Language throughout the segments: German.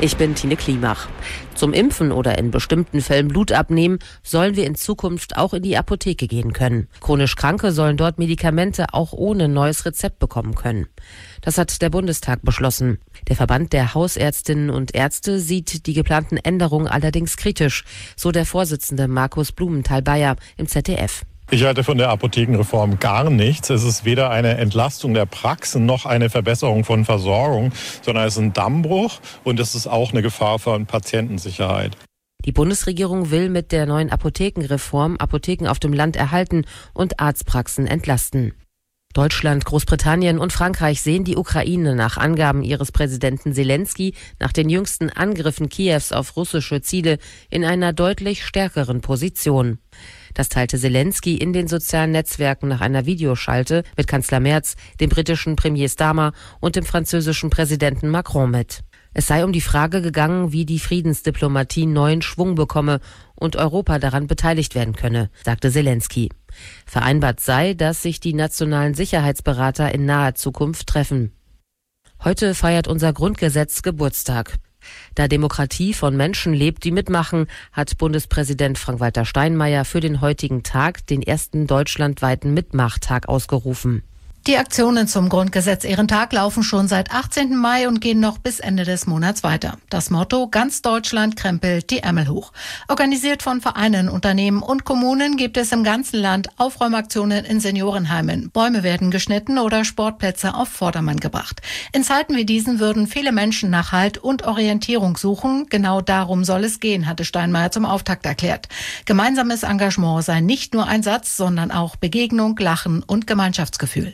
Ich bin Tine Klimach. Zum Impfen oder in bestimmten Fällen Blut abnehmen, sollen wir in Zukunft auch in die Apotheke gehen können. Chronisch Kranke sollen dort Medikamente auch ohne neues Rezept bekommen können. Das hat der Bundestag beschlossen. Der Verband der Hausärztinnen und Ärzte sieht die geplanten Änderungen allerdings kritisch, so der Vorsitzende Markus Blumenthal-Beyer im ZDF. Ich halte von der Apothekenreform gar nichts. Es ist weder eine Entlastung der Praxen noch eine Verbesserung von Versorgung, sondern es ist ein Dammbruch und es ist auch eine Gefahr für Patientensicherheit. Die Bundesregierung will mit der neuen Apothekenreform Apotheken auf dem Land erhalten und Arztpraxen entlasten. Deutschland, Großbritannien und Frankreich sehen die Ukraine nach Angaben ihres Präsidenten Zelensky nach den jüngsten Angriffen Kiews auf russische Ziele in einer deutlich stärkeren Position. Das teilte Zelensky in den sozialen Netzwerken nach einer Videoschalte mit Kanzler Merz, dem britischen Premier Starmer und dem französischen Präsidenten Macron mit. Es sei um die Frage gegangen, wie die Friedensdiplomatie neuen Schwung bekomme und Europa daran beteiligt werden könne, sagte Zelensky. Vereinbart sei, dass sich die nationalen Sicherheitsberater in naher Zukunft treffen. Heute feiert unser Grundgesetz Geburtstag. Da Demokratie von Menschen lebt, die mitmachen, hat Bundespräsident Frank-Walter Steinmeier für den heutigen Tag den ersten deutschlandweiten Mitmachtag ausgerufen. Die Aktionen zum Grundgesetz-Ehrentag laufen schon seit 18. Mai und gehen noch bis Ende des Monats weiter. Das Motto: Ganz Deutschland krempelt die Ärmel hoch. Organisiert von Vereinen, Unternehmen und Kommunen gibt es im ganzen Land Aufräumaktionen in Seniorenheimen. Bäume werden geschnitten oder Sportplätze auf Vordermann gebracht. In Zeiten wie diesen würden viele Menschen nach Halt und Orientierung suchen. Genau darum soll es gehen, hatte Steinmeier zum Auftakt erklärt. Gemeinsames Engagement sei nicht nur Einsatz, sondern auch Begegnung, Lachen und Gemeinschaftsgefühl.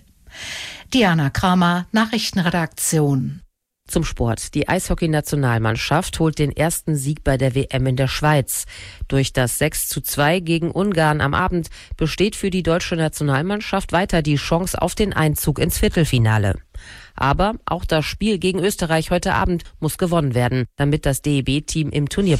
Diana Kramer, Nachrichtenredaktion. Zum Sport. Die Eishockey-Nationalmannschaft holt den ersten Sieg bei der WM in der Schweiz. Durch das 6:2 gegen Ungarn am Abend besteht für die deutsche Nationalmannschaft weiter die Chance auf den Einzug ins Viertelfinale. Aber auch das Spiel gegen Österreich heute Abend muss gewonnen werden, damit das DEB-Team im Turnier